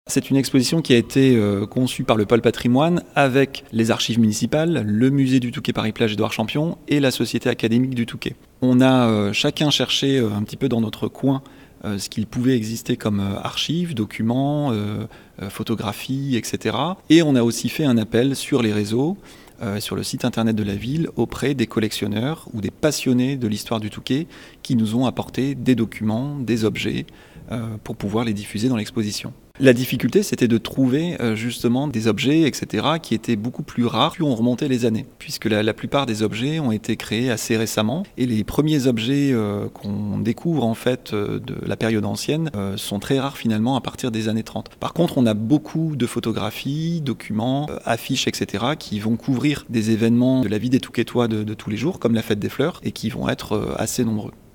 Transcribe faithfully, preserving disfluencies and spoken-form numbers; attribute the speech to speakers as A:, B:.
A: C'est une exposition qui a été euh, conçue par le Pôle Patrimoine avec les archives municipales, le musée du Touquet Paris-Plage Édouard Champion et la Société académique du Touquet. On a euh, chacun cherché euh, un petit peu dans notre coin euh, ce qu'il pouvait exister comme euh, archives, documents, euh, euh, photographies, et cetera. Et on a aussi fait un appel sur les réseaux, euh, sur le site internet de la ville, auprès des collectionneurs ou des passionnés de l'histoire du Touquet qui nous ont apporté des documents, des objets euh, pour pouvoir les diffuser dans l'exposition. La difficulté, c'était de trouver euh, justement des objets, et cetera, qui étaient beaucoup plus rares plus on remontait les années, puisque la, la plupart des objets ont été créés assez récemment, et les premiers objets euh, qu'on découvre en fait euh, de la période ancienne euh, sont très rares finalement à partir des années trente. Par contre, on a beaucoup de photographies, documents, euh, affiches, et cetera, qui vont couvrir des événements de la vie des Touquetois de, de tous les jours, comme la fête des fleurs, et qui vont être euh, assez nombreux.